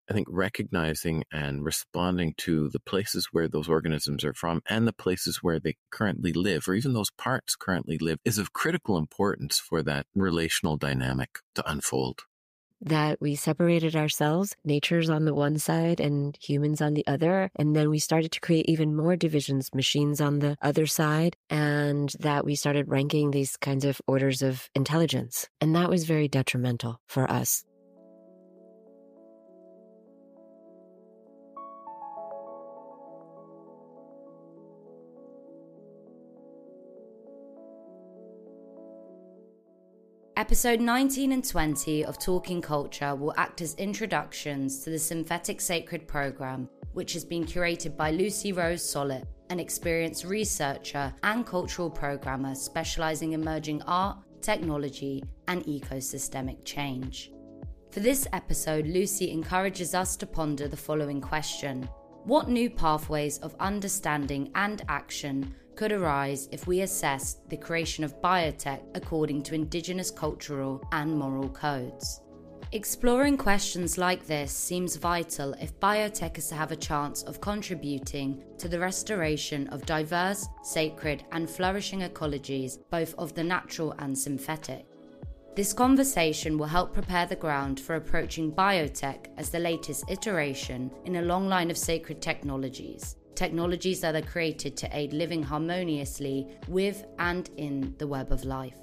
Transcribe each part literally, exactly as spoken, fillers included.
I think recognizing and responding to the places where those organisms are from and the places where they currently live, or even those parts currently live, is of critical importance for that relational dynamic to unfold. That we separated ourselves, nature's on the one side and humans on the other. And then we started to create even more divisions, machines on the other side, and that we started ranking these kinds of orders of intelligence. And that was very detrimental for us. Episode nineteen and twenty of Talking Culture will act as introductions to the Synthetic Sacred programme, which has been curated by Lucy Rose Sollitt, an experienced researcher and cultural programmer specialising in merging art, technology and ecosystemic change. For this episode, Lucy encourages us to ponder the following question: what new pathways of understanding and action could arise if we assessed the creation of biotech according to Indigenous cultural and moral codes? Exploring questions like this seems vital if biotech is to have a chance of contributing to the restoration of diverse, sacred, and flourishing ecologies, both of the natural and synthetic. This conversation will help prepare the ground for approaching biotech as the latest iteration in a long line of sacred technologies. Technologies that are created to aid living harmoniously with and in the web of life.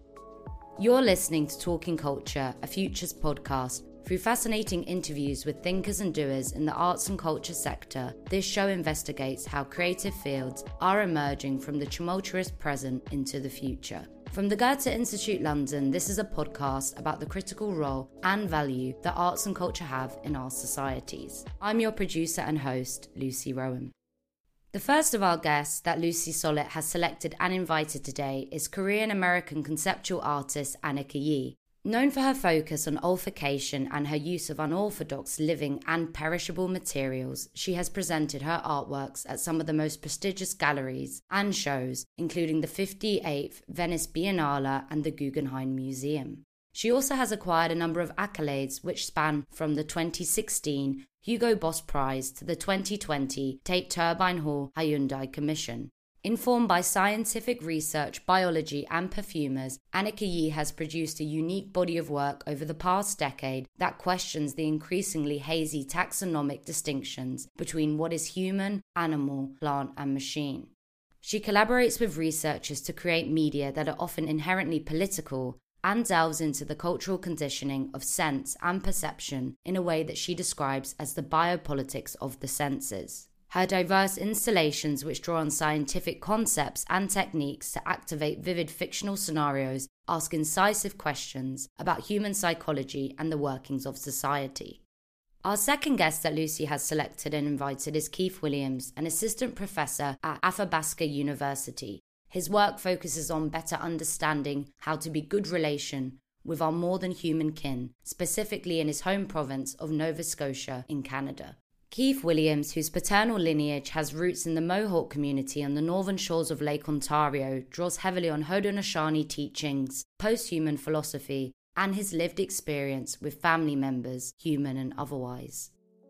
You're listening to Talking Culture, a Futures podcast. Through fascinating interviews with thinkers and doers in the arts and culture sector, this show investigates how creative fields are emerging from the tumultuous present into the future. From the Goethe Institute London, this is a podcast about the critical role and value that arts and culture have in our societies. I'm your producer and host, Lucy Rowan. The first of our guests that Lucy Sollitt has selected and invited today is Korean-American conceptual artist Annika Yee. Known for her focus on olfaction and her use of unorthodox living and perishable materials, she has presented her artworks at some of the most prestigious galleries and shows, including the fifty-eighth Venice Biennale and the Guggenheim Museum. She also has acquired a number of accolades which span from the twenty sixteen Hugo Boss Prize to the twenty twenty Tate Turbine Hall Hyundai Commission. Informed by scientific research, biology and perfumers, Annika Yee has produced a unique body of work over the past decade that questions the increasingly hazy taxonomic distinctions between what is human, animal, plant and machine. She collaborates with researchers to create media that are often inherently political and delves into the cultural conditioning of sense and perception in a way that she describes as the biopolitics of the senses. Her diverse installations, which draw on scientific concepts and techniques to activate vivid fictional scenarios, ask incisive questions about human psychology and the workings of society. Our second guest that Lucy has selected and invited is Keith Williams, an assistant professor at Athabasca University. His work focuses on better understanding how to be good relation with our more than human kin, specifically in his home province of Nova Scotia in Canada. Keith Williams, whose paternal lineage has roots in the Mohawk community on the northern shores of Lake Ontario, draws heavily on Haudenosaunee teachings, post-human philosophy, and his lived experience with family members, human and otherwise.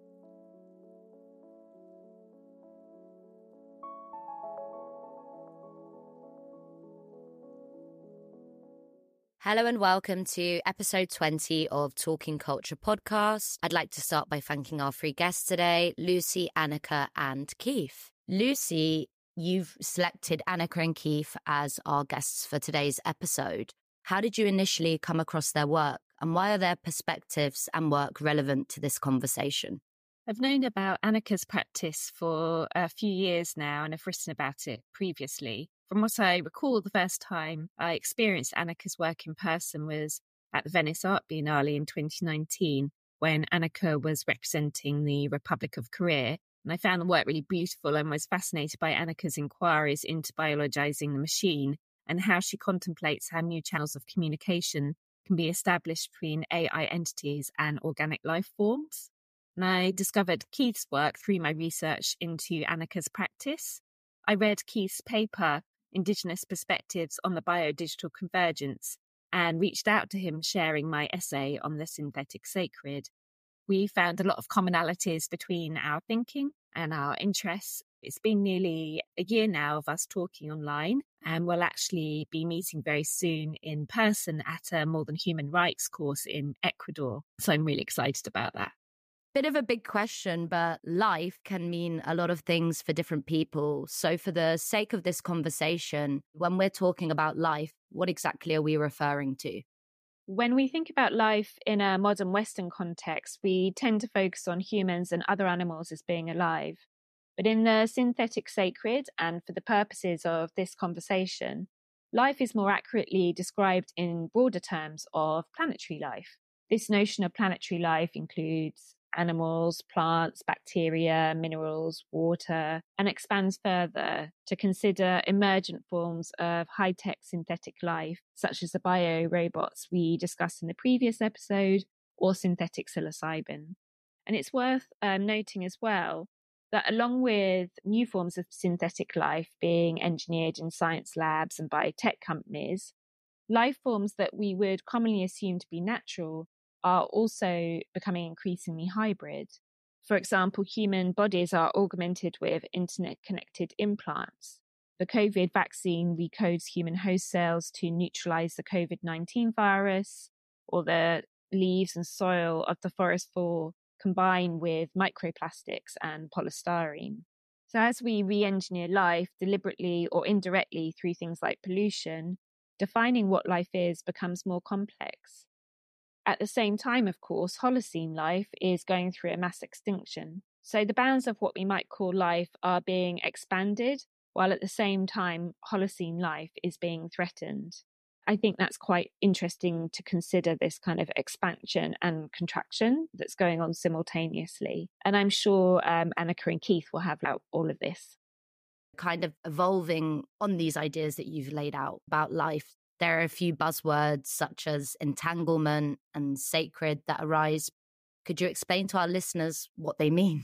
Hello and welcome to episode twenty of Talking Culture podcast. I'd like to start by thanking our three guests today, Lucy, Annika and Keith. Lucy, you've selected Annika and Keith as our guests for today's episode. How did you initially come across their work and why are their perspectives and work relevant to this conversation? I've known about Annika's practice for a few years now and have written about it previously. From what I recall, the first time I experienced Annika's work in person was at the Venice Art Biennale in twenty nineteen, when Annika was representing the Republic of Korea. And I found the work really beautiful and was fascinated by Annika's inquiries into biologizing the machine and how she contemplates how new channels of communication can be established between A I entities and organic life forms. And I discovered Keith's work through my research into Annika's practice. I read Keith's paper, Indigenous Perspectives on the Biodigital Convergence, and reached out to him sharing my essay on the synthetic sacred. we found a lot of commonalities between our thinking and our interests. It's been nearly a year now of us talking online, and we'll actually be meeting very soon in person at a More Than Human Rights course in Ecuador. So I'm really excited about that. Bit of a big question, but life can mean a lot of things for different people. So for the sake of this conversation, when we're talking about life, what exactly are we referring to? When we think about life in a modern Western context, we tend to focus on humans and other animals as being alive. But in the synthetic sacred, and for the purposes of this conversation, life is more accurately described in broader terms of planetary life. This notion of planetary life includes animals, plants, bacteria, minerals, water, and expands further to consider emergent forms of high-tech synthetic life, such as the bio-robots we discussed in the previous episode, or synthetic psilocybin. And it's worth um, noting as well that along with new forms of synthetic life being engineered in science labs and by tech companies, life forms that we would commonly assume to be natural are also becoming increasingly hybrid. For example, human bodies are augmented with internet-connected implants. The COVID vaccine recodes human host cells to neutralize the COVID nineteen virus, or the leaves and soil of the forest floor combine with microplastics and polystyrene. So as we re-engineer life deliberately or indirectly through things like pollution, defining what life is becomes more complex. At the same time, of course, Holocene life is going through a mass extinction. So the bounds of what we might call life are being expanded, while at the same time, Holocene life is being threatened. I think that's quite interesting to consider, this kind of expansion and contraction that's going on simultaneously. And I'm sure um, Annika and Keith will have out all of this. Kind of evolving on these ideas that you've laid out about life, there are a few buzzwords such as entanglement and sacred that arise. Could you explain to our listeners what they mean?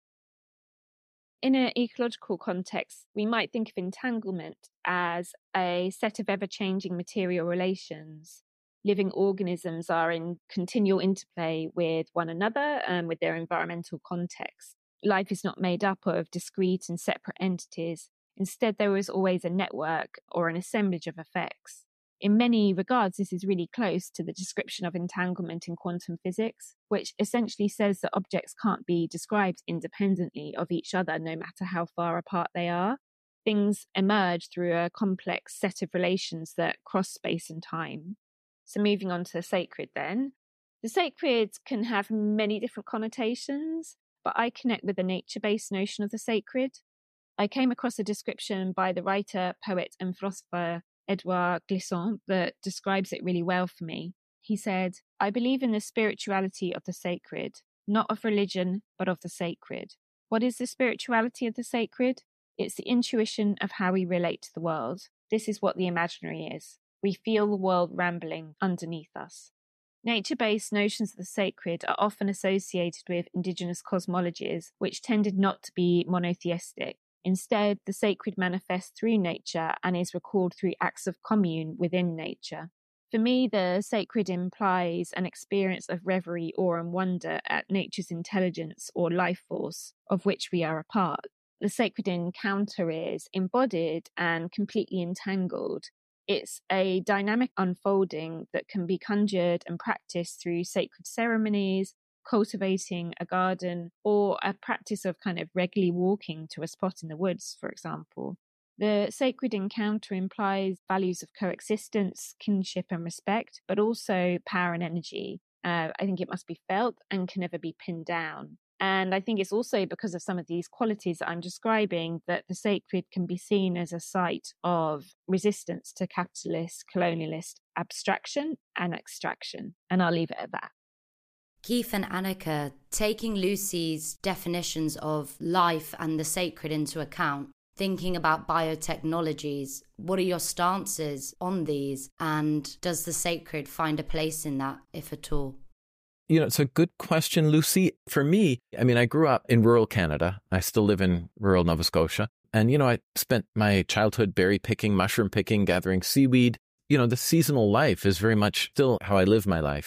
In an ecological context, we might think of entanglement as a set of ever-changing material relations. Living organisms are in continual interplay with one another and with their environmental context. Life is not made up of discrete and separate entities. Instead, there is always a network or an assemblage of effects. In many regards, this is really close to the description of entanglement in quantum physics, which essentially says that objects can't be described independently of each other, no matter how far apart they are. Things emerge through a complex set of relations that cross space and time. So moving on to the sacred then. The sacred can have many different connotations, but I connect with the nature-based notion of the sacred. I came across a description by the writer, poet and philosopher Edouard Glissant that describes it really well for me. He said, "I believe in the spirituality of the sacred, not of religion, but of the sacred. What is the spirituality of the sacred? It's the intuition of how we relate to the world. This is what the imaginary is. We feel the world rambling underneath us." Nature-based notions of the sacred are often associated with indigenous cosmologies, which tended not to be monotheistic. Instead, the sacred manifests through nature and is recalled through acts of commune within nature. For me, the sacred implies an experience of reverie, awe, and wonder at nature's intelligence or life force, of which we are a part. The sacred encounter is embodied and completely entangled. It's a dynamic unfolding that can be conjured and practiced through sacred ceremonies, cultivating a garden, or a practice of kind of regularly walking to a spot in the woods, for example. The sacred encounter implies values of coexistence, kinship and respect, but also power and energy. Uh, I think it must be felt and can never be pinned down. And I think it's also because of some of these qualities that I'm describing that the sacred can be seen as a site of resistance to capitalist, colonialist abstraction and extraction. And I'll leave it at that. Keith and Annika, taking Lucy's definitions of life and the sacred into account, thinking about biotechnologies, what are your stances on these? And does the sacred find a place in that, if at all? You know, it's a good question, Lucy. For me, I mean, I grew up in rural Canada. I still live in rural Nova Scotia. And, you know, I spent my childhood berry picking, mushroom picking, gathering seaweed. You know, the seasonal life is very much still how I live my life.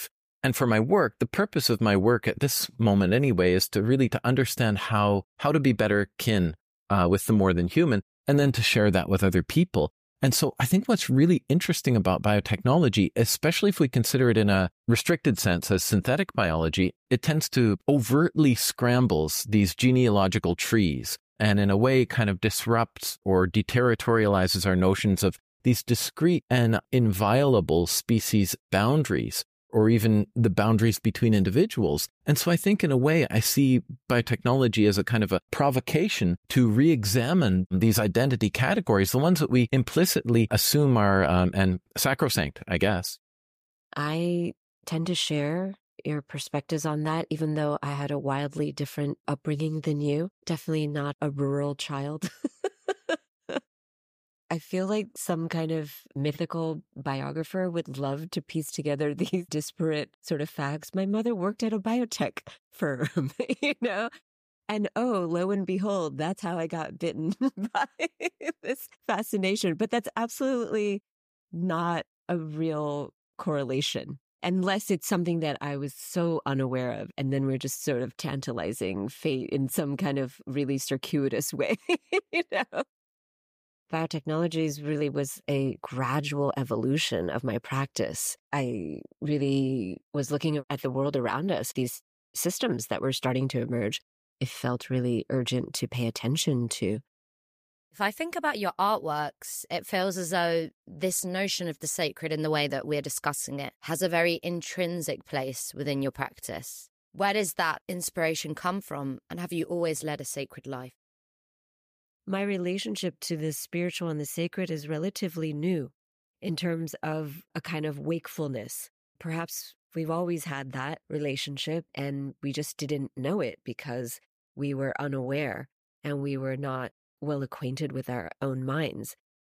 And for my work, the purpose of my work at this moment anyway is to really to understand how, how to be better kin uh, with the more than human, and then to share that with other people. And so I think what's really interesting about biotechnology, especially if we consider it in a restricted sense as synthetic biology, it tends to overtly scrambles these genealogical trees and in a way kind of disrupts or deterritorializes our notions of these discrete and inviolable species boundaries, or even the boundaries between individuals. And so I think in a way, I see biotechnology as a kind of a provocation to re-examine these identity categories, the ones that we implicitly assume are um, and sacrosanct, I guess. I tend to share your perspectives on that, even though I had a wildly different upbringing than you. Definitely not a rural child. I feel like some kind of mythical biographer would love to piece together these disparate sort of facts. My mother worked at a biotech firm, you know? And oh, lo and behold, that's how I got bitten by this fascination. But that's absolutely not a real correlation, unless it's something that I was so unaware of. And then we're just sort of tantalizing fate in some kind of really circuitous way, you know? Biotechnologies really was a gradual evolution of my practice. I really was looking at the world around us, these systems that were starting to emerge. It felt really urgent to pay attention to. If I think about your artworks, it feels as though this notion of the sacred in the way that we're discussing it has a very intrinsic place within your practice. Where does that inspiration come from? And have you always led a sacred life? My relationship to the spiritual and the sacred is relatively new in terms of a kind of wakefulness. Perhaps we've always had that relationship and we just didn't know it because we were unaware and we were not well acquainted with our own minds.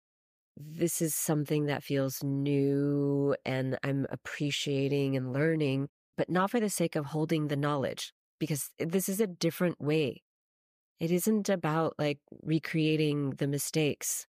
This is something that feels new and I'm appreciating and learning, but not for the sake of holding the knowledge, because this is a different way. It isn't about like recreating the mistakes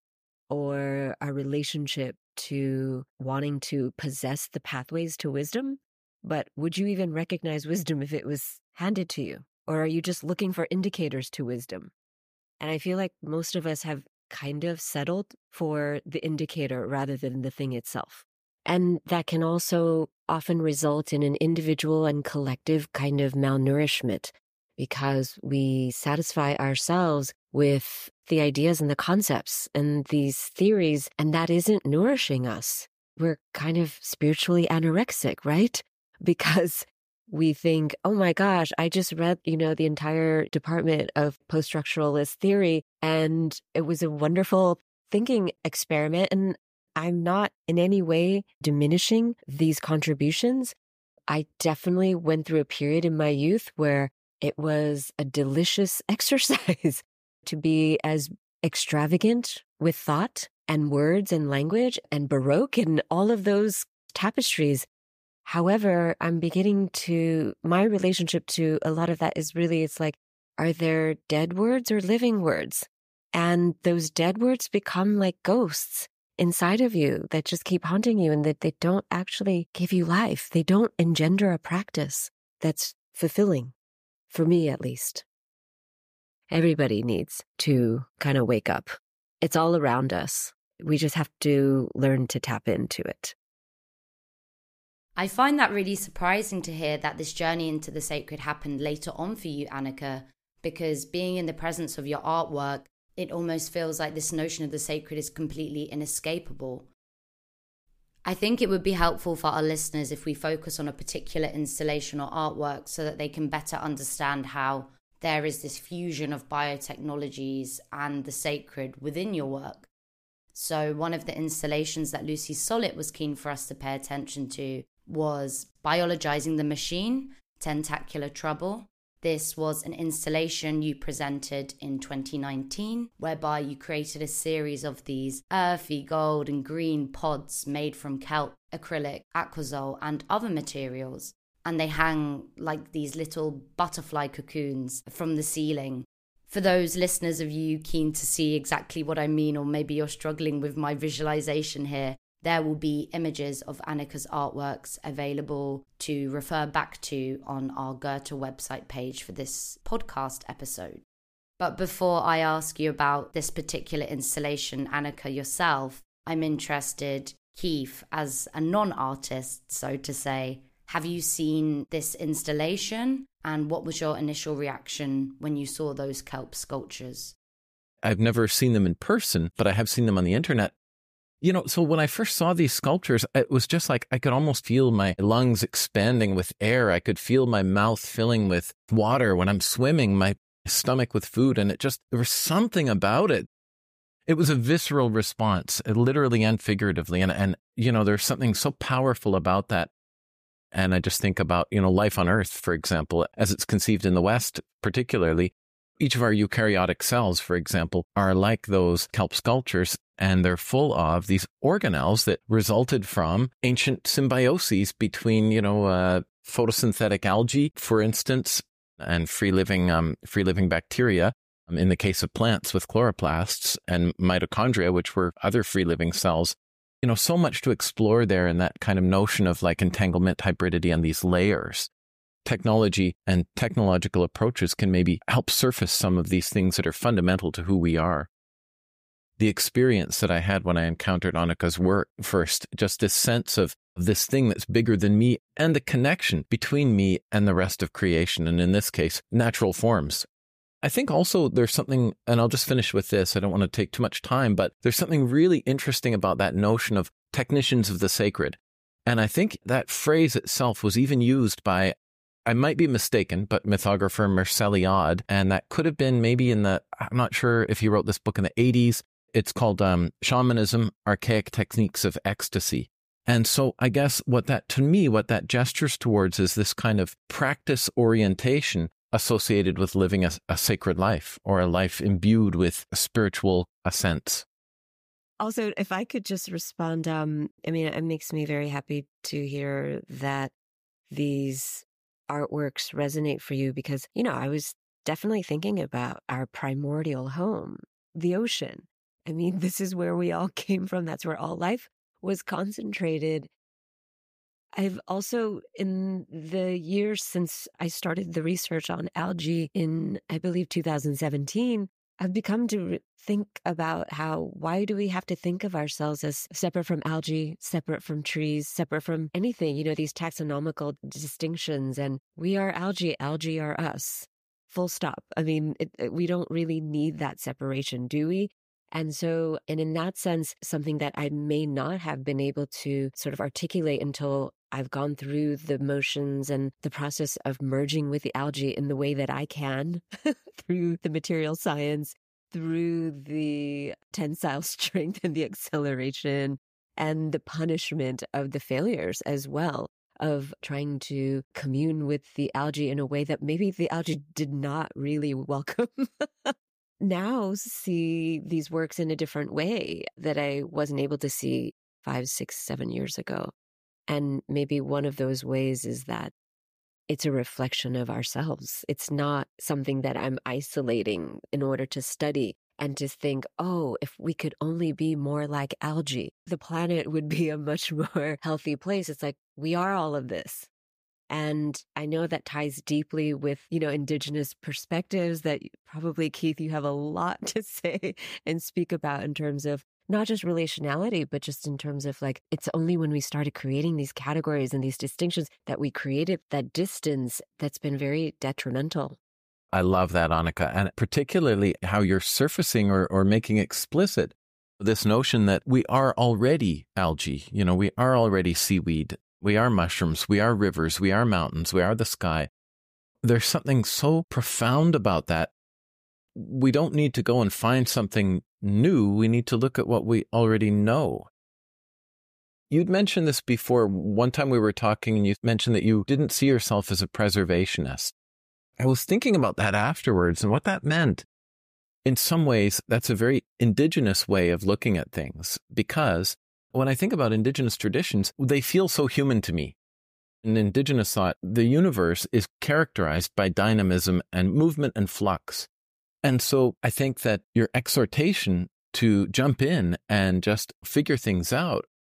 or our relationship to wanting to possess the pathways to wisdom. But would you even recognize wisdom if it was handed to you? Or are you just looking for indicators to wisdom? And I feel like most of us have kind of settled for the indicator rather than the thing itself. And that can also often result in an individual and collective kind of malnourishment, because we satisfy ourselves with the ideas and the concepts and these theories, and that isn't nourishing us. We're kind of spiritually anorexic, right? Because we think, oh my gosh, I just read, you know, the entire department of post-structuralist theory, and it was a wonderful thinking experiment. And I'm not in any way diminishing these contributions. I definitely went through a period in my youth where it was a delicious exercise to be as extravagant with thought and words and language and Baroque and all of those tapestries. However, I'm beginning to, my relationship to a lot of that is really, it's like, are there dead words or living words? And those dead words become like ghosts inside of you that just keep haunting you and that they don't actually give you life. They don't engender a practice that's fulfilling. For me, at least. Everybody needs to kind of wake up. It's all around us. We just have to learn to tap into it. I find that really surprising to hear that this journey into the sacred happened later on for you, Annika, because being in the presence of your artwork, it almost feels like this notion of the sacred is completely inescapable. I think it would be helpful for our listeners if we focus on a particular installation or artwork so that they can better understand how there is this fusion of biotechnologies and the sacred within your work. So one of the installations that Lucy Sollitt was keen for us to pay attention to was Biologizing the Machine, Tentacular Trouble. This was an installation you presented in twenty nineteen, whereby you created a series of these earthy gold and green pods made from kelp, acrylic, aquazole, and other materials. And they hang like these little butterfly cocoons from the ceiling. For those listeners of you keen to see exactly what I mean, or maybe you're struggling with my visualization here, There will be images of Annika's artworks available to refer back to on our Goethe website page for this podcast episode. But before I ask you about this particular installation, Annika, yourself, I'm interested, Keith, as a non-artist, so to say, have you seen this installation? And what was your initial reaction when you saw those kelp sculptures? I've never seen them in person, but I have seen them on the internet. You know, so when I first saw these sculptures, it was just like I could almost feel my lungs expanding with air. I could feel my mouth filling with water when I'm swimming, my stomach with food. And it just, there was something about it. It was a visceral response, literally and figuratively. And, and, you know, there's something so powerful about that. And I just think about, you know, life on Earth, for example, as it's conceived in the West, particularly. Each of our eukaryotic cells, for example, are like those kelp sculptures. And they're full of these organelles that resulted from ancient symbioses between, you know, uh, photosynthetic algae, for instance, and free living, um, free living bacteria. Um, in the case of plants with chloroplasts, and mitochondria, which were other free living cells. You know, so much to explore there in that kind of notion of like entanglement, hybridity, and these layers. Technology and technological approaches can maybe help surface some of these things that are fundamental to who we are. The experience that I had when I encountered Annika's work first, just this sense of this thing that's bigger than me and the connection between me and the rest of creation, and in this case, natural forms. I think also there's something, and I'll just finish with this, I don't want to take too much time, but there's something really interesting about that notion of technicians of the sacred. And I think that phrase itself was even used by, I might be mistaken, but mythographer Mircea, and that could have been maybe in the, I'm not sure if he wrote this book in the eighties. It's called um, Shamanism, Archaic Techniques of Ecstasy. And so I guess what that, to me, what that gestures towards is this kind of practice orientation associated with living a, a sacred life, or a life imbued with a spiritual ascents. Also, if I could just respond, um, I mean, it makes me very happy to hear that these artworks resonate for you, because, you know, I was definitely thinking about our primordial home, the ocean. I mean, this is where we all came from. That's where all life was concentrated. I've also, in the years since I started the research on algae in, I believe, two thousand seventeen, I've become to think about how, why do we have to think of ourselves as separate from algae, separate from trees, separate from anything, you know, these taxonomical distinctions. And we are algae, algae are us, full stop. I mean, it, it, we don't really need that separation, do we? And so, and in that sense, something that I may not have been able to sort of articulate until I've gone through the motions and the process of merging with the algae in the way that I can through the material science, through the tensile strength and the acceleration and the punishment of the failures as well, of trying to commune with the algae in a way that maybe the algae did not really welcome. Now see these works in a different way that I wasn't able to see five, six, seven years ago. And maybe one of those ways is that it's a reflection of ourselves. It's not something that I'm isolating in order to study and to think, oh, if we could only be more like algae, the planet would be a much more healthy place. It's like, we are all of this. And I know that ties deeply with, you know, indigenous perspectives that probably, Keith, you have a lot to say and speak about in terms of not just relationality, but just in terms of like, it's only when we started creating these categories and these distinctions that we created that distance that's been very detrimental. I love that, Annika, and particularly how you're surfacing or, or making explicit this notion that we are already algae, you know, we are already seaweed. We are mushrooms, we are rivers, we are mountains, we are the sky. There's something so profound about that. We don't need to go and find something new. We need to look at what we already know. You'd mentioned this before. One time we were talking and you mentioned that you didn't see yourself as a preservationist. I was thinking about that afterwards and what that meant. In some ways, that's a very indigenous way of looking at things, because when I think about indigenous traditions, they feel so human to me. In indigenous thought, the universe is characterized by dynamism and movement and flux. And so I think that your exhortation to jump in and just figure things out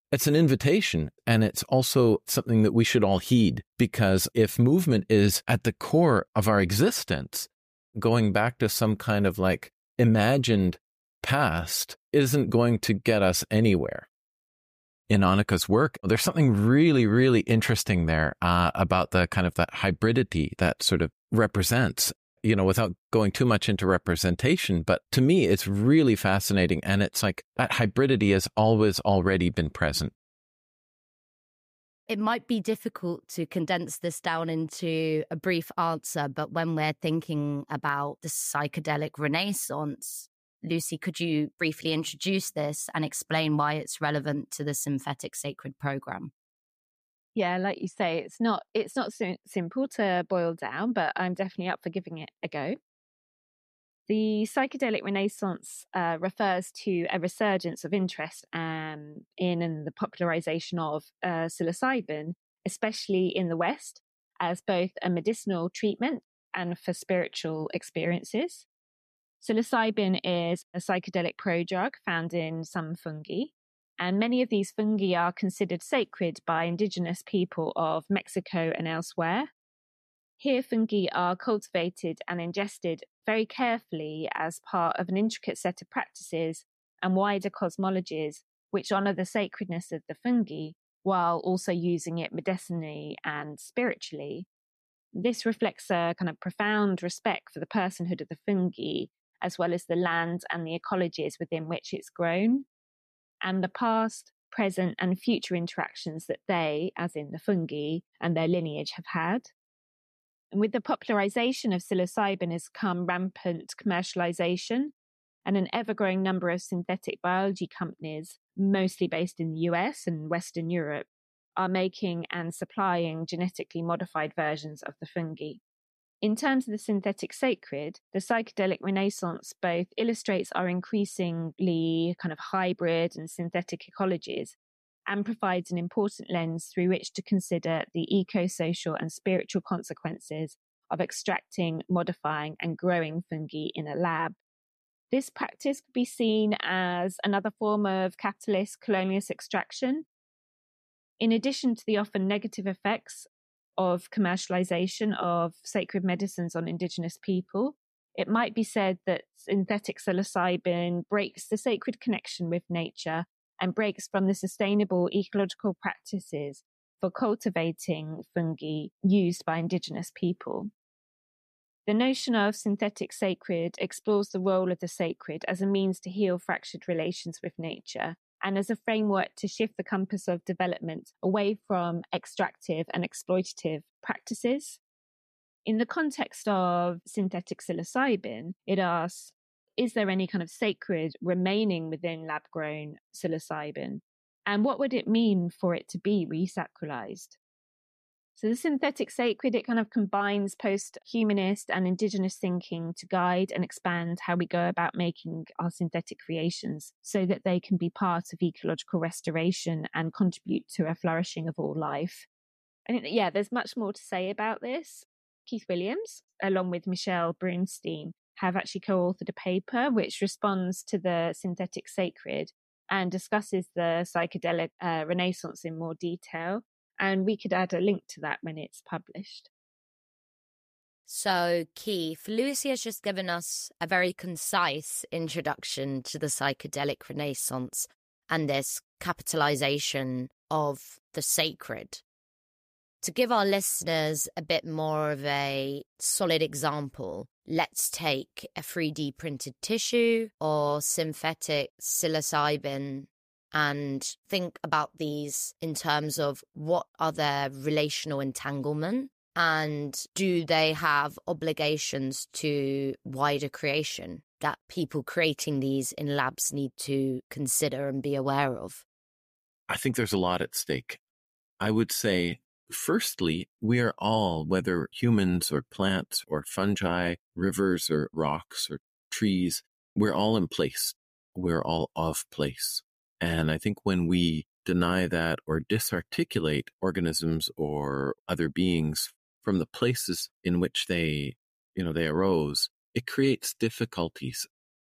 it's an invitation, and it's also something that we should all heed, because if movement is at the core of our existence, going back to some kind of like imagined past isn't going to get us anywhere. In Annika's work, there's something really, really interesting there uh, about the kind of that hybridity that sort of represents, you know, without going too much into representation. But to me, it's really fascinating. And it's like that hybridity has always already been present. It might be difficult to condense this down into a brief answer, but when we're thinking about the psychedelic renaissance, Lucy, could you briefly introduce this and explain why it's relevant to the Synthetic Sacred program? Yeah, like you say, it's not it's not so simple to boil down, but I'm definitely up for giving it a go. The psychedelic renaissance uh, refers to a resurgence of interest um, in and the popularization of uh, psilocybin, especially in the West, as both a medicinal treatment and for spiritual experiences. Psilocybin is a psychedelic prodrug found in some fungi, and many of these fungi are considered sacred by indigenous people of Mexico and elsewhere. Here, fungi are cultivated and ingested very carefully as part of an intricate set of practices and wider cosmologies which honor the sacredness of the fungi while also using it medicinally and spiritually. This reflects a kind of profound respect for the personhood of the fungi, as well as the land and the ecologies within which it's grown, and the past, present, and future interactions that they, as in the fungi, and their lineage have had. And with the popularization of psilocybin has come rampant commercialization and an ever-growing number of synthetic biology companies, mostly based in the U S and Western Europe, are making and supplying genetically modified versions of the fungi. In terms of the synthetic sacred, the psychedelic renaissance both illustrates our increasingly kind of hybrid and synthetic ecologies and provides an important lens through which to consider the eco-social and spiritual consequences of extracting, modifying, and growing fungi in a lab. This practice could be seen as another form of capitalist colonialist extraction. In addition to the often negative effects of commercialization of sacred medicines on indigenous people, it might be said that synthetic psilocybin breaks the sacred connection with nature and breaks from the sustainable ecological practices for cultivating fungi used by indigenous people. The notion of synthetic sacred explores the role of the sacred as a means to heal fractured relations with nature and as a framework to shift the compass of development away from extractive and exploitative practices. In the context of synthetic psilocybin, it asks, is there any kind of sacred remaining within lab-grown psilocybin? And what would it mean for it to be resacralized? So the synthetic sacred, it kind of combines post-humanist and indigenous thinking to guide and expand how we go about making our synthetic creations so that they can be part of ecological restoration and contribute to a flourishing of all life. And yeah, there's much more to say about this. Keith Williams, along with Michelle Brunstein, have actually co-authored a paper which responds to the synthetic sacred and discusses the psychedelic uh, renaissance in more detail. And we could add a link to that when it's published. So, Keith, Lucy has just given us a very concise introduction to the psychedelic renaissance and this capitalization of the sacred. To give our listeners a bit more of a solid example, let's take a three D printed tissue or synthetic psilocybin and think about these in terms of what are their relational entanglement and do they have obligations to wider creation that people creating these in labs need to consider and be aware of? I think there's a lot at stake. I would say, firstly, we are all, whether humans or plants or fungi, rivers or rocks or trees, we're all in place. We're all of place. And I think when we deny that or disarticulate organisms or other beings from the places in which they, you know, they arose, it creates difficulties.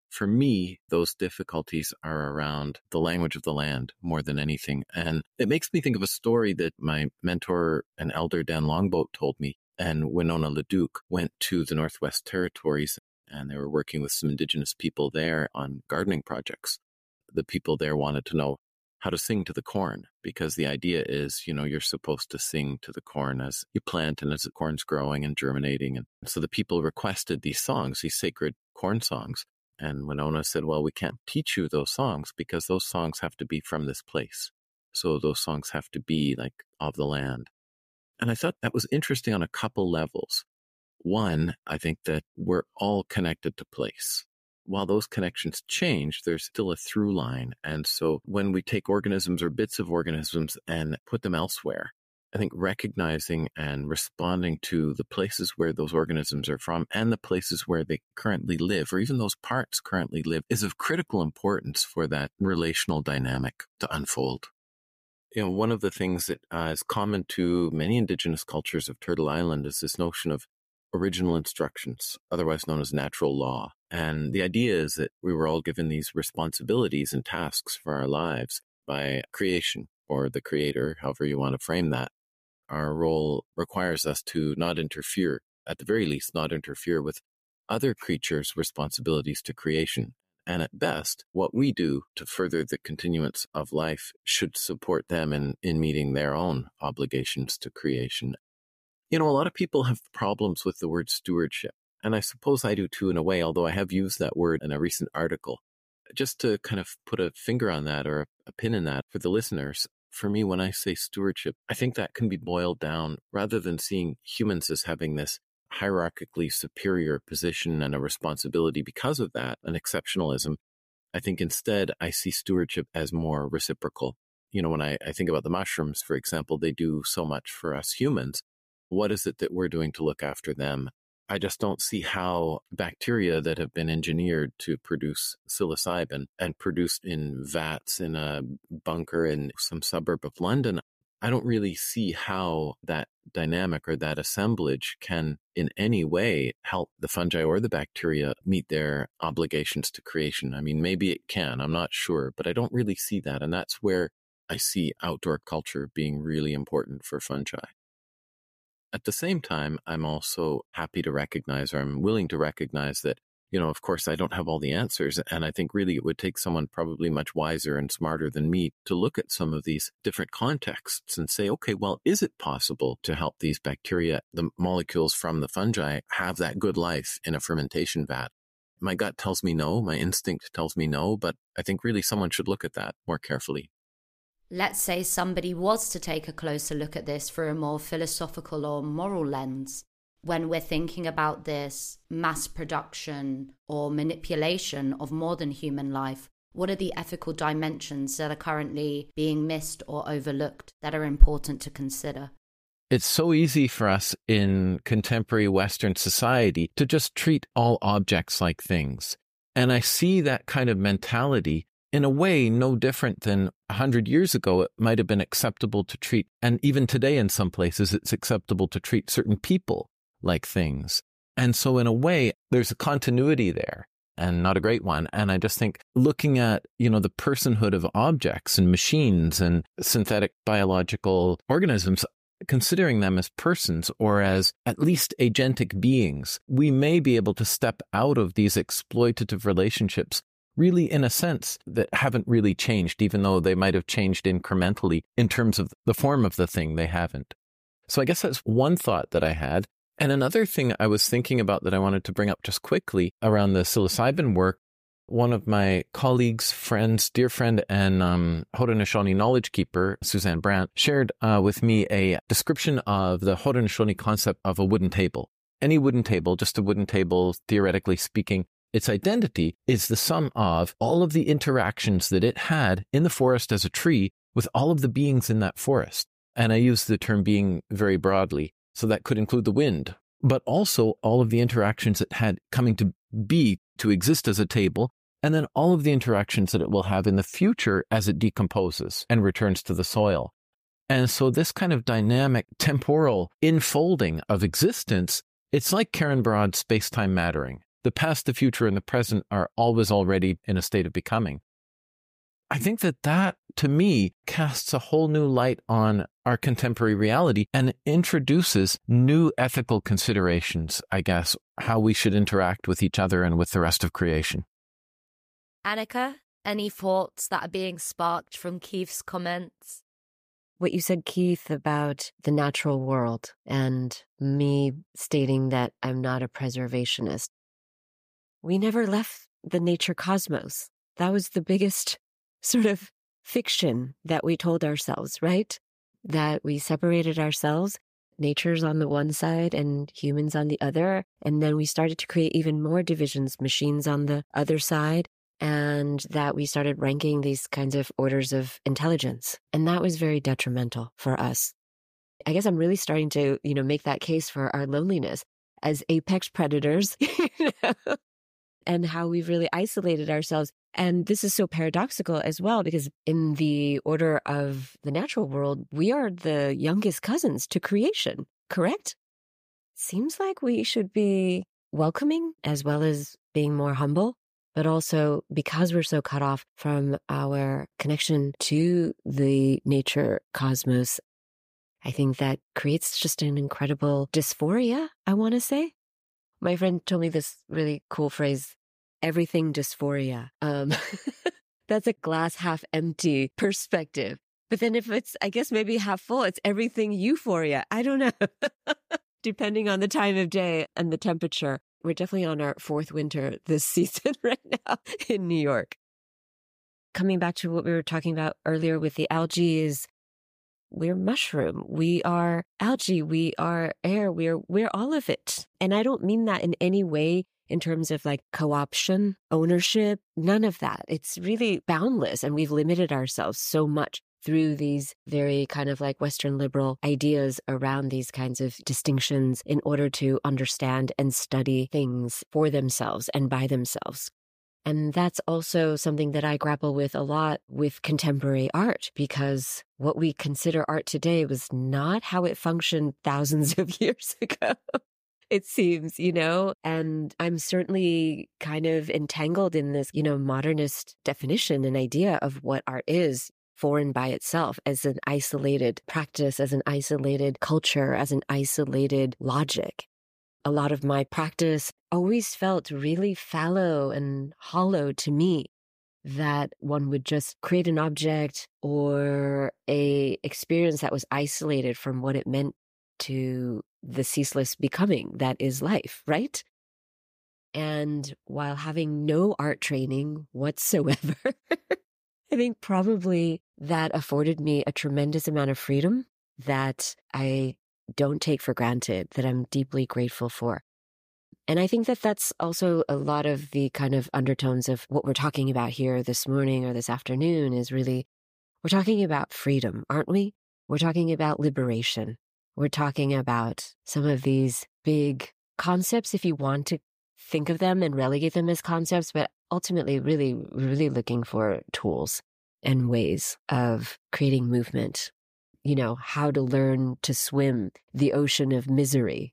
For me, those difficulties are around the language of the land more than anything. And it makes me think of a story that my mentor and elder Dan Longboat told me. And Winona LeDuc went to the Northwest Territories, and they were working with some Indigenous people there on gardening projects. The people there wanted to know how to sing to the corn, because the idea is, you know, you're supposed to sing to the corn as you plant and as the corn's growing and germinating. And so the people requested these songs, these sacred corn songs. And Winona said, well, we can't teach you those songs because those songs have to be from this place. So those songs have to be like of the land. And I thought that was interesting on a couple levels. One, I think that we're all connected to place. While those connections change, there's still a through line. And so when we take organisms or bits of organisms and put them elsewhere, I think recognizing and responding to the places where those organisms are from and the places where they currently live, or even those parts currently live, is of critical importance for that relational dynamic to unfold. You know, one of the things that uh, is common to many Indigenous cultures of Turtle Island is this notion of original instructions, otherwise known as natural law. And the idea is that we were all given these responsibilities and tasks for our lives by creation or the creator, however you want to frame that. Our role requires us to not interfere, at the very least, not interfere with other creatures' responsibilities to creation. And at best, what we do to further the continuance of life should support them in, in meeting their own obligations to creation. You know, a lot of people have problems with the word stewardship, and I suppose I do too in a way, although I have used that word in a recent article. Just to kind of put a finger on that or a pin in that for the listeners, for me, when I say stewardship, I think that can be boiled down rather than seeing humans as having this hierarchically superior position and a responsibility because of that, an exceptionalism. I think instead I see stewardship as more reciprocal. You know, when I, I think about the mushrooms, for example, they do so much for us humans. What is it that we're doing to look after them? I just don't see how bacteria that have been engineered to produce psilocybin and produced in vats in a bunker in some suburb of London, I don't really see how that dynamic or that assemblage can in any way help the fungi or the bacteria meet their obligations to creation. I mean, maybe it can, I'm not sure, but I don't really see that. And that's where I see outdoor culture being really important for fungi. At the same time, I'm also happy to recognize, or I'm willing to recognize that, you know, of course, I don't have all the answers. And I think really it would take someone probably much wiser and smarter than me to look at some of these different contexts and say, okay, well, is it possible to help these bacteria, the molecules from the fungi, have that good life in a fermentation vat? My gut tells me no. My instinct tells me no. But I think really someone should look at that more carefully. Let's say somebody was to take a closer look at this through a more philosophical or moral lens. When we're thinking about this mass production or manipulation of more than human life, what are the ethical dimensions that are currently being missed or overlooked that are important to consider? It's so easy for us in contemporary Western society to just treat all objects like things. And I see that kind of mentality in a way no different than a hundred years ago it might have been acceptable to treat, and even today in some places it's acceptable to treat certain people like things. And so in a way, there's a continuity there, and not a great one. And I just think looking at, you know, the personhood of objects and machines and synthetic biological organisms, considering them as persons or as at least agentic beings, we may be able to step out of these exploitative relationships really in a sense that haven't really changed, even though they might have changed incrementally in terms of the form of the thing, they haven't. So I guess that's one thought that I had. And another thing I was thinking about that I wanted to bring up just quickly around the psilocybin work, one of my colleagues, friends, dear friend, and um, Haudenosaunee knowledge keeper, Suzanne Brandt, shared uh, with me a description of the Haudenosaunee concept of a wooden table. Any wooden table, just a wooden table, theoretically speaking, its identity is the sum of all of the interactions that it had in the forest as a tree with all of the beings in that forest. And I use the term being very broadly. So that could include the wind, but also all of the interactions it had coming to be, to exist as a table, and then all of the interactions that it will have in the future as it decomposes and returns to the soil. And so this kind of dynamic temporal infolding of existence, it's like Karen Barad's space-time mattering. The past, the future, and the present are always already in a state of becoming. I think that that, to me, casts a whole new light on our contemporary reality and introduces new ethical considerations, I guess, how we should interact with each other and with the rest of creation. Annika, any thoughts that are being sparked from Keith's comments? What you said, Keith, about the natural world and me stating that I'm not a preservationist. We never left the nature cosmos. That was the biggest sort of fiction that we told ourselves, right? That we separated ourselves, nature's on the one side and humans on the other. And then we started to create even more divisions, machines on the other side. And that we started ranking these kinds of orders of intelligence. And that was very detrimental for us. I guess I'm really starting to, you know, make that case for our loneliness as apex predators, you know, and how we've really isolated ourselves. And this is so paradoxical as well, because in the order of the natural world, we are the youngest cousins to creation, correct? Seems like we should be welcoming as well as being more humble. But also, because we're so cut off from our connection to the nature cosmos, I think that creates just an incredible dysphoria, I want to say. My friend told me this really cool phrase, everything dysphoria. Um, that's a glass half empty perspective. But then if it's, I guess maybe half full, it's everything euphoria. I don't know. Depending on the time of day and the temperature. We're definitely on our fourth winter this season right now in New York. Coming back to what we were talking about earlier with the algae is we're mushroom. We are algae. We are air. We're, we're all of it. And I don't mean that in any way in terms of like co-option, ownership, none of that. It's really boundless. And we've limited ourselves so much through these very kind of like Western liberal ideas around these kinds of distinctions in order to understand and study things for themselves and by themselves. And that's also something that I grapple with a lot with contemporary art, because what we consider art today was not how it functioned thousands of years ago. It seems, you know, and I'm certainly kind of entangled in this, you know, modernist definition and idea of what art is. Foreign by itself, as an isolated practice, as an isolated culture, as an isolated logic. A lot of my practice always felt really fallow and hollow to me, that one would just create an object or a experience that was isolated from what it meant to the ceaseless becoming that is life, right? And while having no art training whatsoever, I think probably that afforded me a tremendous amount of freedom that I don't take for granted, that I'm deeply grateful for. And I think that that's also a lot of the kind of undertones of what we're talking about here this morning or this afternoon is really, we're talking about freedom, aren't we? We're talking about liberation. We're talking about some of these big concepts, if you want to think of them and relegate them as concepts, but ultimately really, really looking for tools and ways of creating movement. You know, how to learn to swim the ocean of misery.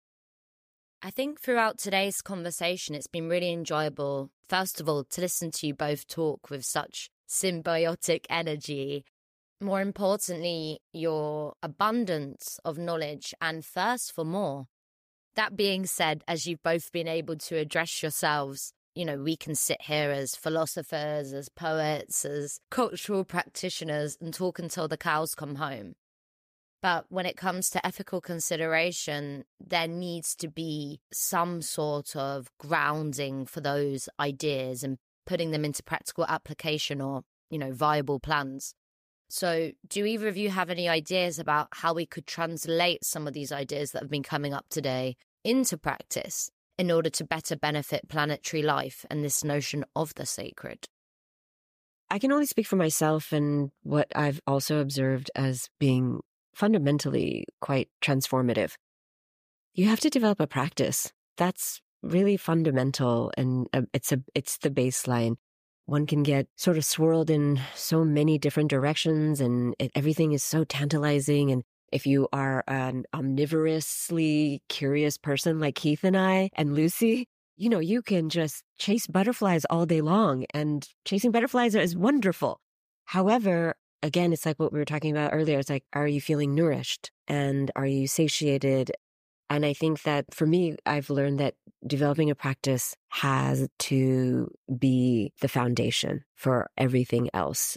I think throughout today's conversation, it's been really enjoyable, first of all, to listen to you both talk with such symbiotic energy. More importantly, your abundance of knowledge and thirst for more. That being said, as you've both been able to address yourselves, you know, we can sit here as philosophers, as poets, as cultural practitioners and talk until the cows come home. But when it comes to ethical consideration, there needs to be some sort of grounding for those ideas and putting them into practical application or, you know, viable plans. So do either of you have any ideas about how we could translate some of these ideas that have been coming up today into practice in order to better benefit planetary life and this notion of the sacred? I can only speak for myself and what I've also observed as being fundamentally quite transformative. You have to develop a practice. That's really fundamental, and uh, it's a it's the baseline. One can get sort of swirled in so many different directions, and it, everything is so tantalizing. And if you are an omnivorously curious person like Keith and I and Lucy, you know, you can just chase butterflies all day long, and chasing butterflies is wonderful. However, again, it's like what we were talking about earlier. It's like, are you feeling nourished and are you satiated? And I think that for me, I've learned that developing a practice has to be the foundation for everything else.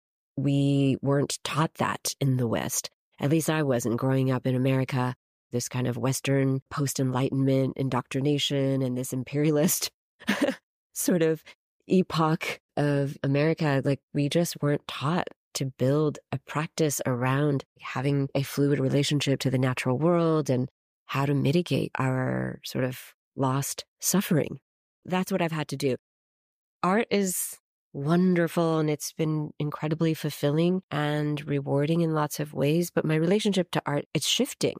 We weren't taught that in the West. At least I wasn't growing up in America. This kind of Western post-Enlightenment indoctrination and this imperialist sort of epoch of America, like we just weren't taught to build a practice around having a fluid relationship to the natural world and how to mitigate our sort of lost suffering. That's what I've had to do. Art is wonderful and it's been incredibly fulfilling and rewarding in lots of ways, but my relationship to art, it's shifting.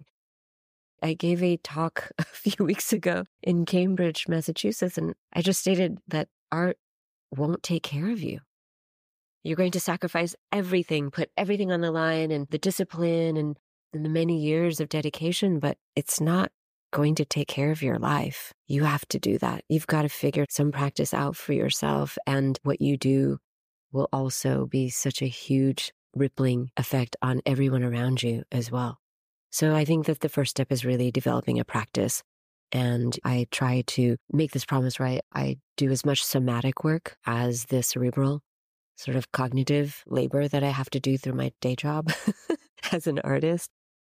I gave a talk a few weeks ago in Cambridge, Massachusetts, and I just stated that art won't take care of you. You're going to sacrifice everything, put everything on the line and the discipline and, and the many years of dedication, but it's not going to take care of your life. You have to do that. You've got to figure some practice out for yourself, and what you do will also be such a huge rippling effect on everyone around you as well. So I think that the first step is really developing a practice. And I try to make this promise right. I do as much somatic work as the cerebral sort of cognitive labor that I have to do through my day job as an artist.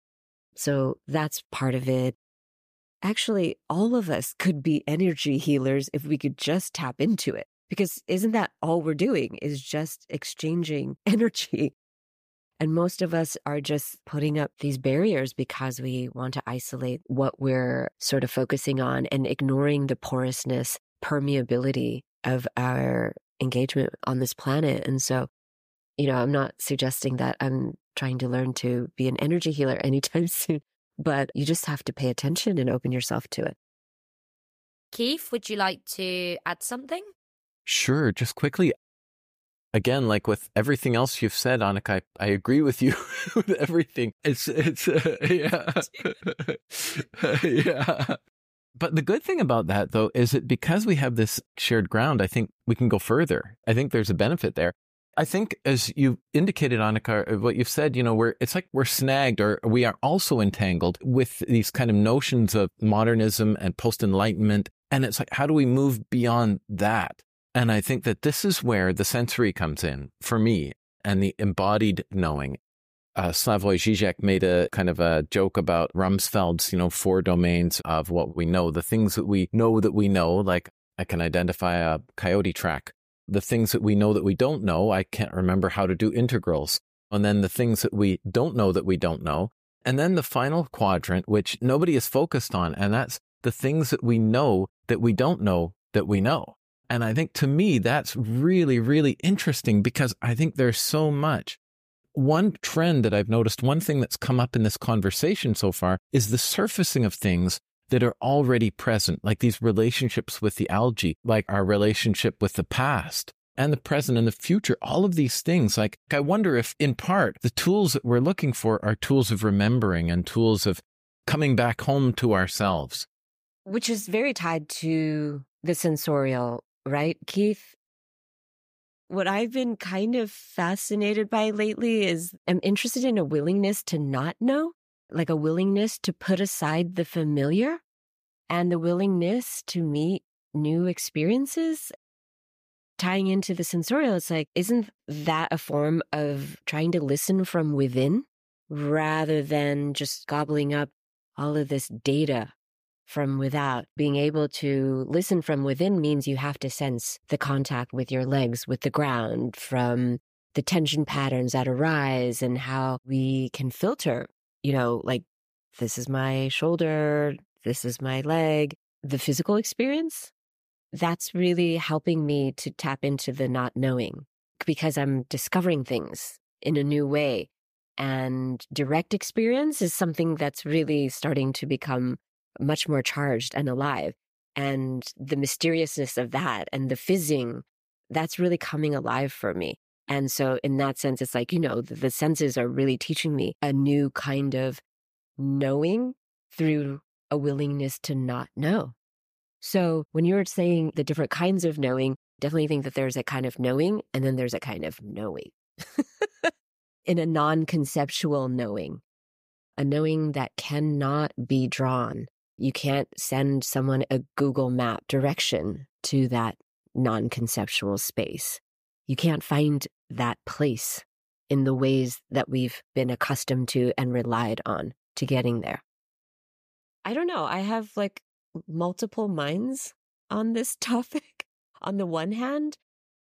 So that's part of it. Actually, all of us could be energy healers if we could just tap into it. Because isn't that all we're doing is just exchanging energy? And most of us are just putting up these barriers because we want to isolate what we're sort of focusing on and ignoring the porousness, permeability of our engagement on this planet. And so, you know, I'm not suggesting that I'm trying to learn to be an energy healer anytime soon, but you just have to pay attention and open yourself to it. Keith, would you like to add something? Sure, just quickly. Again, like with everything else you've said, Annika, I, I agree with you with everything. It's, it's, uh, yeah. yeah. But the good thing about that, though, is that because we have this shared ground, I think we can go further. I think there's a benefit there. I think, as you indicated, Annika, what you've said, you know, we're, it's like we're snagged, or we are also entangled with these kind of notions of modernism and post-enlightenment. And it's like, how do we move beyond that? And I think that this is where the sensory comes in for me, and the embodied knowing. Uh, Slavoj Žižek made a kind of a joke about Rumsfeld's, you know, four domains of what we know. The things that we know that we know, like I can identify a coyote track. The things that we know that we don't know, I can't remember how to do integrals. And then the things that we don't know that we don't know. And then the final quadrant, which nobody is focused on, and that's the things that we know that we don't know that we know. And I think to me, that's really, really interesting, because I think there's so much. One trend that I've noticed, one thing that's come up in this conversation so far, is the surfacing of things that are already present, like these relationships with the algae, like our relationship with the past and the present and the future, all of these things. Like, I wonder if in part the tools that we're looking for are tools of remembering and tools of coming back home to ourselves. Which is very tied to the sensorial, right, Keith? What I've been kind of fascinated by lately is I'm interested in a willingness to not know, like a willingness to put aside the familiar and the willingness to meet new experiences. Tying into the sensorial, it's like, isn't that a form of trying to listen from within rather than just gobbling up all of this data from without? Being able to listen from within means you have to sense the contact with your legs, with the ground, from the tension patterns that arise, and how we can filter, you know, like, this is my shoulder, this is my leg, the physical experience. That's really helping me to tap into the not knowing, because I'm discovering things in a new way. And direct experience is something that's really starting to become much more charged and alive. And the mysteriousness of that and the fizzing, that's really coming alive for me. And so in that sense, it's like, you know, the, the senses are really teaching me a new kind of knowing through a willingness to not know. So when you're saying the different kinds of knowing, definitely think that there's a kind of knowing and then there's a kind of knowing in a non-conceptual knowing, a knowing that cannot be drawn. You can't send someone a Google map direction to that non-conceptual space. You can't find that place in the ways that we've been accustomed to and relied on to getting there. I don't know. I have like multiple minds on this topic. On the one hand,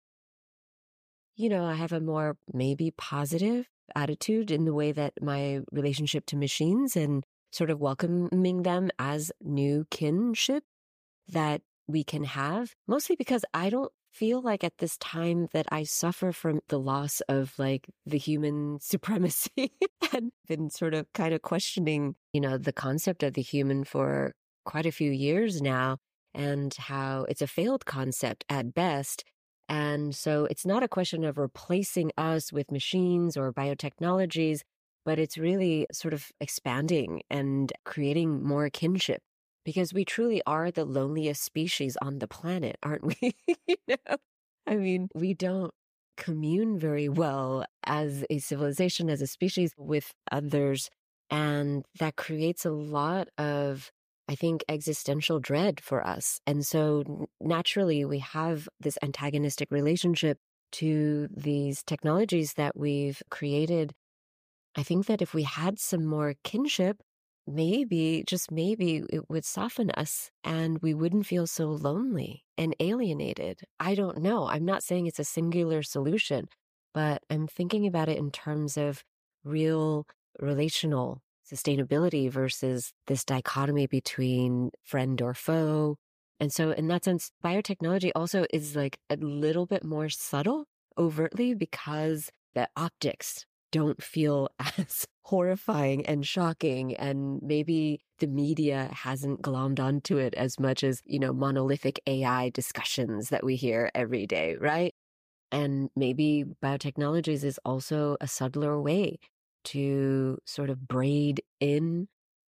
you know, I have a more maybe positive attitude in the way that my relationship to machines and sort of welcoming them as new kinship that we can have, mostly because I don't feel like at this time that I suffer from the loss of like the human supremacy and been sort of kind of questioning, you know, the concept of the human for quite a few years now and how it's a failed concept at best. And so it's not a question of replacing us with machines or biotechnologies, but it's really sort of expanding and creating more kinship. Because we truly are the loneliest species on the planet, aren't we? You know, I mean, we don't commune very well as a civilization, as a species with others. And that creates a lot of, I think, existential dread for us. And so naturally, we have this antagonistic relationship to these technologies that we've created. I think that if we had some more kinship, maybe, just maybe, it would soften us and we wouldn't feel so lonely and alienated. I don't know. I'm not saying it's a singular solution, but I'm thinking about it in terms of real relational sustainability versus this dichotomy between friend or foe. And so in that sense, biotechnology also is like a little bit more subtle overtly because the optics don't feel as horrifying and shocking. And maybe the media hasn't glommed onto it as much as, you know, monolithic A I discussions that we hear every day, right? And maybe biotechnologies is also a subtler way to sort of braid in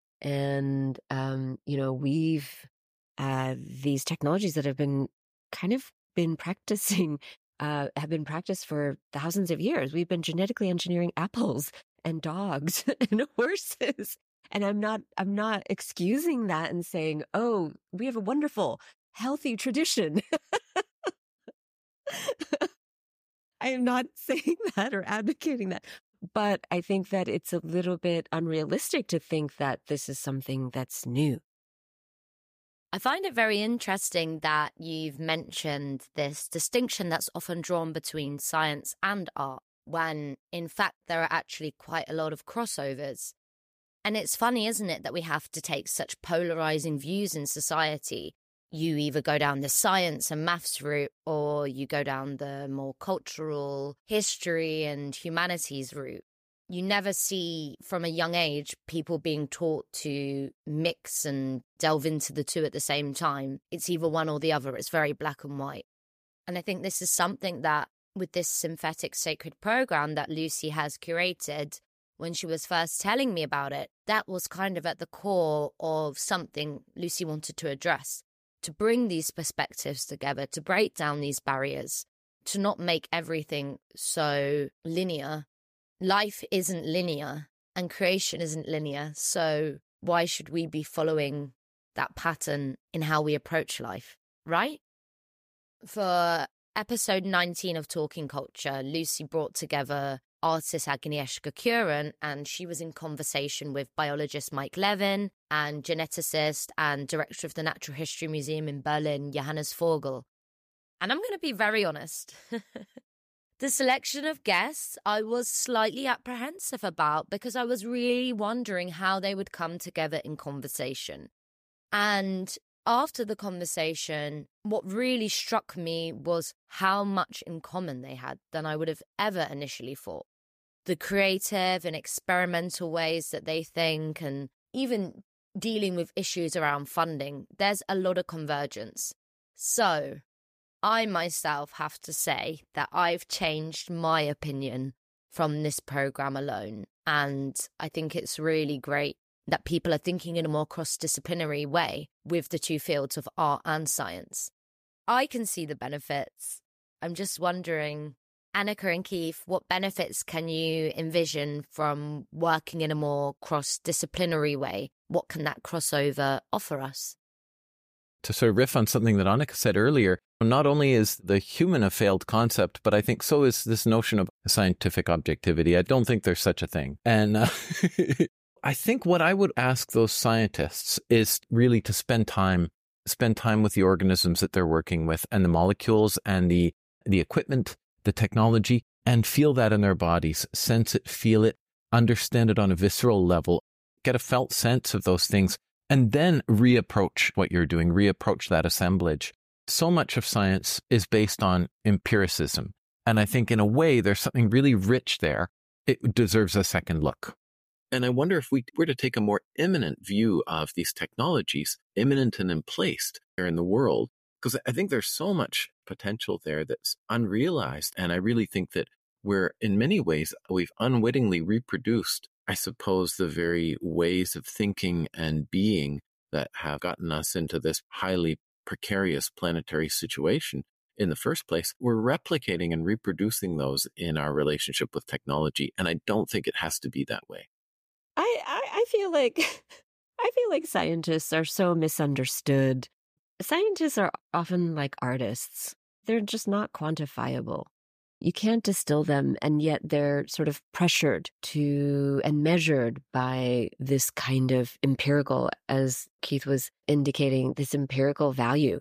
and, um, you know, weave uh, these technologies that have been kind of been practicing Uh, have been practiced for thousands of years. We've been genetically engineering apples and dogs and horses. And I'm not, I'm not excusing that and saying, oh, we have a wonderful, healthy tradition. I am not saying that or advocating that. But I think that it's a little bit unrealistic to think that this is something that's new. I find it very interesting that you've mentioned this distinction that's often drawn between science and art, when in fact there are actually quite a lot of crossovers. And it's funny, isn't it, that we have to take such polarizing views in society. You either go down the science and maths route, or you go down the more cultural history and humanities route. You never see from a young age people being taught to mix and delve into the two at the same time. It's either one or the other. It's very black and white. And I think this is something that with this synthetic sacred program that Lucy has curated, when she was first telling me about it, that was kind of at the core of something Lucy wanted to address, to bring these perspectives together, to break down these barriers, to not make everything so linear. Life isn't linear and creation isn't linear. So why should we be following that pattern in how we approach life, right? For episode nineteen of Talking Culture, Lucy brought together artist Agnieszka Kuren, and she was in conversation with biologist Mike Levin and geneticist and director of the Natural History Museum in Berlin, Johannes Vogel. And I'm going to be very honest. The selection of guests I was slightly apprehensive about because I was really wondering how they would come together in conversation. And after the conversation, what really struck me was how much in common they had than I would have ever initially thought. The creative and experimental ways that they think, and even dealing with issues around funding, there's a lot of convergence. So I myself have to say that I've changed my opinion from this program alone. And I think it's really great that people are thinking in a more cross-disciplinary way with the two fields of art and science. I can see the benefits. I'm just wondering, Annika and Keith, what benefits can you envision from working in a more cross-disciplinary way? What can that crossover offer us? To sort of riff on something that Annika said earlier, not only is the human a failed concept, but I think so is this notion of scientific objectivity. I don't think there's such a thing. And uh, I think what I would ask those scientists is really to spend time, spend time with the organisms that they're working with and the molecules and the, the equipment, the technology, and feel that in their bodies, sense it, feel it, understand it on a visceral level, get a felt sense of those things, and then reapproach what you're doing, reapproach that assemblage. So much of science is based on empiricism. And I think in a way, there's something really rich there. It deserves a second look. And I wonder if we were to take a more imminent view of these technologies, imminent and emplaced there in the world, because I think there's so much potential there that's unrealized. And I really think that we're, in many ways, we've unwittingly reproduced, I suppose, the very ways of thinking and being that have gotten us into this highly precarious planetary situation in the first place. We're replicating and reproducing those in our relationship with technology. And I don't think it has to be that way. I, I, I feel like I feel like scientists are so misunderstood. Scientists are often like artists. They're just not quantifiable. You can't distill them, and yet they're sort of pressured to and measured by this kind of empirical, as Keith was indicating, this empirical value.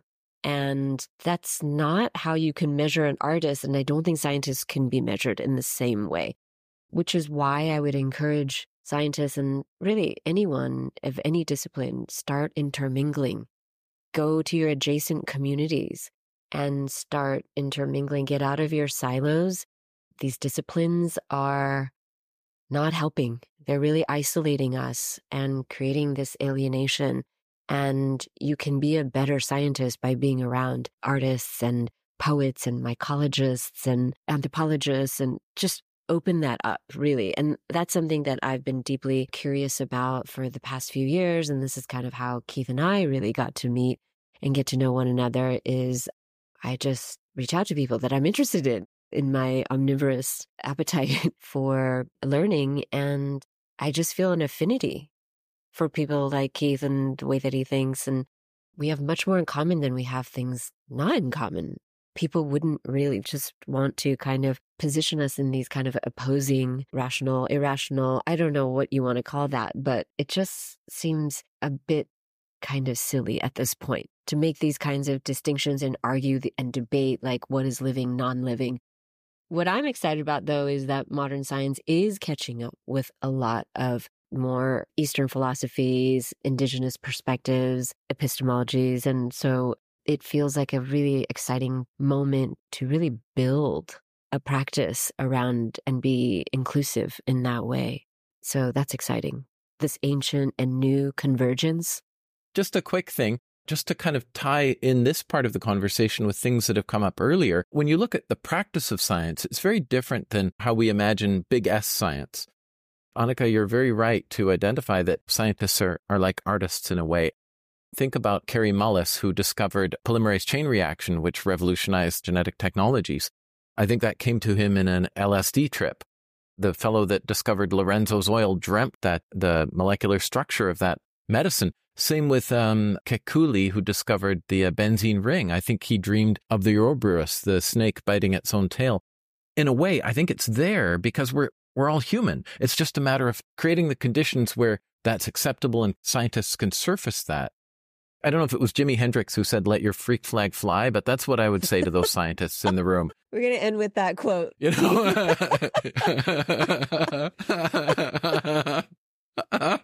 And that's not how you can measure an artist, and I don't think scientists can be measured in the same way, which is why I would encourage scientists and really anyone of any discipline, start intermingling. Go to your adjacent communities and start intermingling. Get out of your silos. These disciplines are not helping. They're really isolating us and creating this alienation. And you can be a better scientist by being around artists and poets and mycologists and anthropologists, and just open that up, really. And that's something that I've been deeply curious about for the past few years. And this is kind of how Keith and I really got to meet and get to know one another, is I just reach out to people that I'm interested in, in my omnivorous appetite for learning. And I just feel an affinity for people like Keith and the way that he thinks. And we have much more in common than we have things not in common. People wouldn't really just want to kind of position us in these kind of opposing, rational, irrational, I don't know what you want to call that, but it just seems a bit kind of silly at this point to make these kinds of distinctions and argue and debate like what is living, non-living. What I'm excited about, though, is that modern science is catching up with a lot of more Eastern philosophies, indigenous perspectives, epistemologies. And so it feels like a really exciting moment to really build a practice around and be inclusive in that way. So that's exciting. This ancient and new convergence. Just a quick thing, just to kind of tie in this part of the conversation with things that have come up earlier. When you look at the practice of science, it's very different than how we imagine big S science. Annika, you're very right to identify that scientists are, are like artists in a way. Think about Kary Mullis, who discovered polymerase chain reaction, which revolutionized genetic technologies. I think that came to him in an L S D trip. The fellow that discovered Lorenzo's oil dreamt that the molecular structure of that medicine. Same with um, Kekuli, who discovered the uh, benzene ring. I think he dreamed of the Ouroboros, the snake biting its own tail. In a way, I think it's there because we're we're all human. It's just a matter of creating the conditions where that's acceptable and scientists can surface that. I don't know if it was Jimi Hendrix who said, let your freak flag fly, but that's what I would say to those scientists in the room. We're going to end with that quote. You know?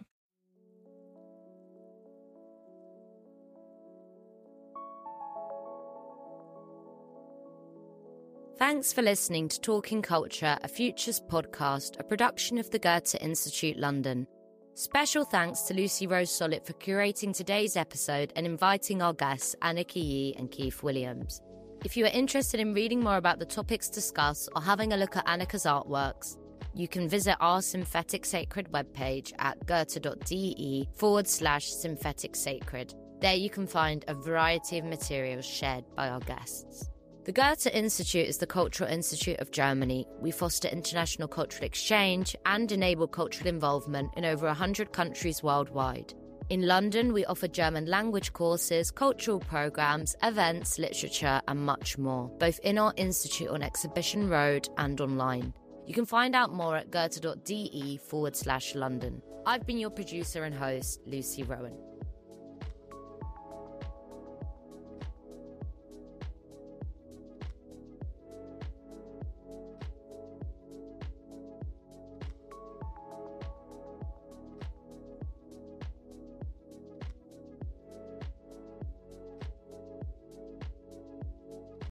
Thanks for listening to Talking Culture, a Futures podcast, a production of the Goethe Institute London. Special thanks to Lucy Rose Sollitt for curating today's episode and inviting our guests Annika Yee and Keith Williams. If you are interested in reading more about the topics discussed or having a look at Annika's artworks, you can visit our Synthetic Sacred webpage at goethe.de forward slash synthetic sacred. There you can find a variety of materials shared by our guests. The Goethe Institute is the Cultural Institute of Germany. We foster international cultural exchange and enable cultural involvement in over one hundred countries worldwide. In London, we offer German language courses, cultural programmes, events, literature, and much more, both in our institute on Exhibition Road and online. You can find out more at goethe.de forward slash London. I've been your producer and host, Lucy Rowan.